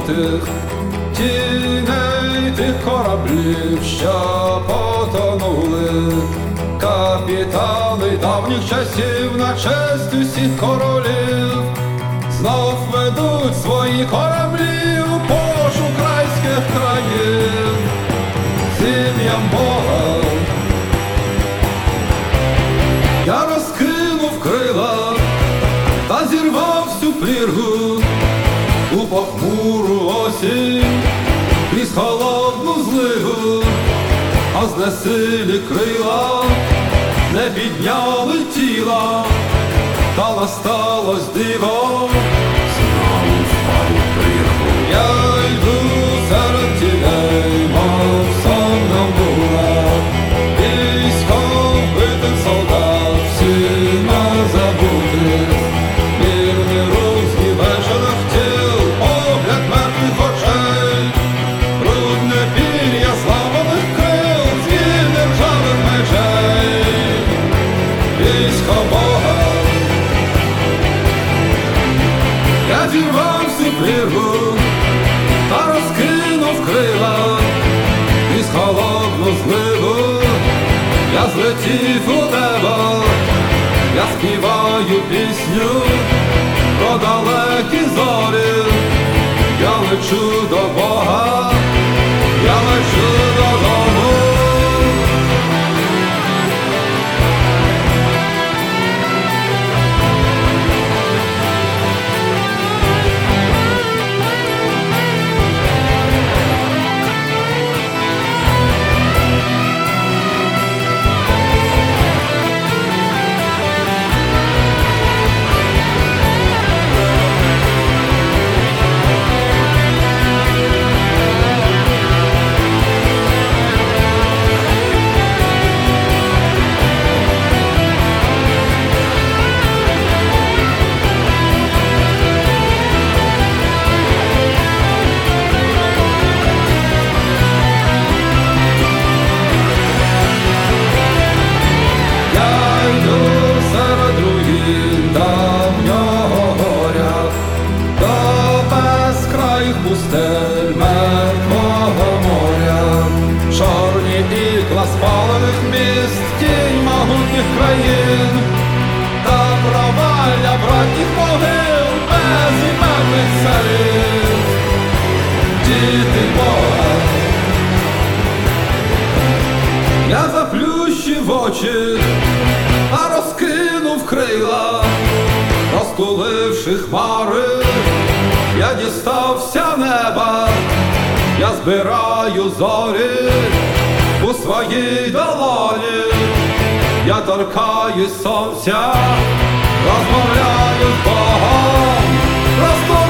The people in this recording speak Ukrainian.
забутих тіней тих кораблів, що потонули. Капітани давніх часів на честь усіх королів знов ведуть свої кораблі у пошук райських країв з ім'ям Бога. Я розкинув крила та зірвав всю пліргу у похмуру осінь крізь холодну зливу, а знесилі крила не підняли тіла, та насталось диво, знову впав у прірву. Я йду серед тіней, мов сомнамбула, військо вбитих солдат, всіма забутих, вірний рух знівечених тіл, погляд мертвих очей, брудне пір'я зламаних крил, звільни ржавих мечей. Військо Бога. Я зірвав всю пліргу та розкинув крила крізь холодну зливу. Я злетів у небо, я співаю пісню про далекі зорі. Я лечу до Бога, я лечу додому. Пустель мертвого моря, чорні ікла спалених міст, тінь могутніх країн та провалля братніх могил безіменних царів. Діти Бога. Я заплющив очі, а розкинув крила, розтуливши хмари. Я дістався неба, я збираю зорі у своїй долоні. Я торкаюсь сонця, розмовляю з Богом,